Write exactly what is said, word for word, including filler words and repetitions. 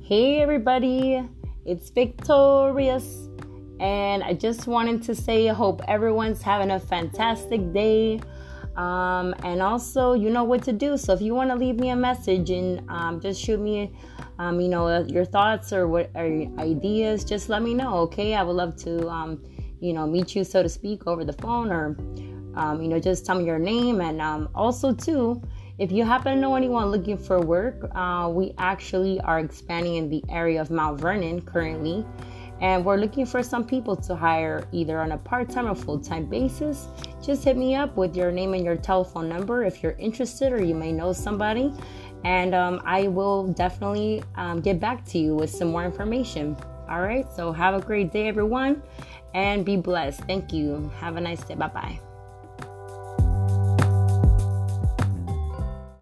Hey everybody, it's Victorious, and I just wanted to say I hope everyone's having a fantastic day. Um, and also, you know what to do. So if you want to leave me a message and um, just shoot me, um, you know, your thoughts or what or ideas, just let me know. Okay, I would love to, um, you know, meet you, so to speak, over the phone, or um, you know, just tell me your name. And um, also too, if you happen to know anyone looking for work, uh, we actually are expanding in the area of Mount Vernon currently. And we're looking for some people to hire either on a part-time or full-time basis. Just hit me up with your name and your telephone number if you're interested, or you may know somebody. And um, I will definitely um, get back to you with some more information. All right, so have a great day, everyone, and be blessed. Thank you. Have a nice day. Bye-bye.